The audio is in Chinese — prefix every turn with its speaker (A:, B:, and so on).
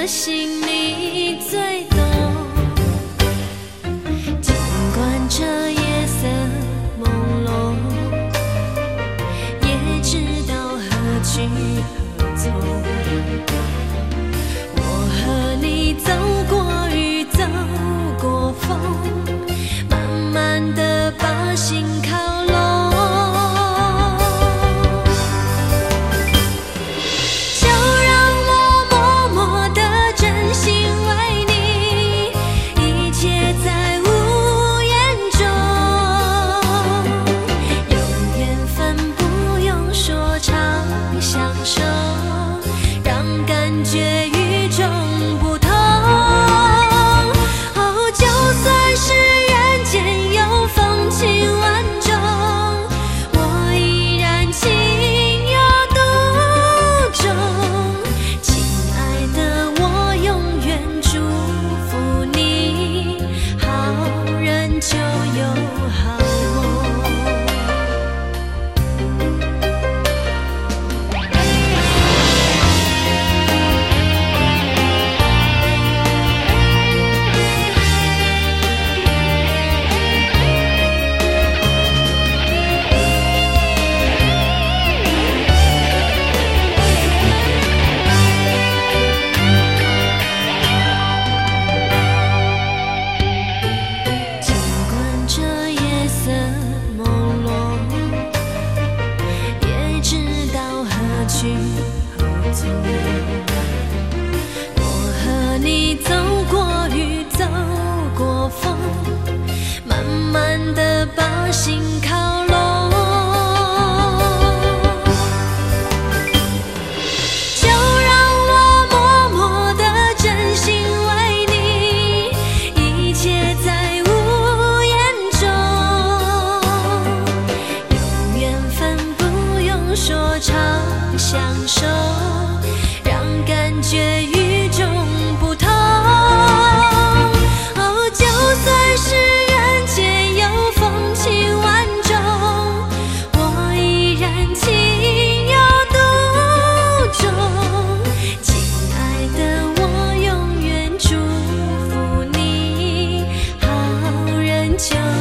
A: 的心你最懂。尽管这夜色朦胧，也知道何去何从。我和你走过雨，走过风，慢慢地把心靠拢。我和你走过雨，走过风，慢慢地把心靠拢。就让我默默地真心为你，一切在无言中。有缘分不用说，常相守。感觉与众不同，哦，就算是人间有风情万种，我依然情有独钟。亲爱的，我永远祝福你，好人就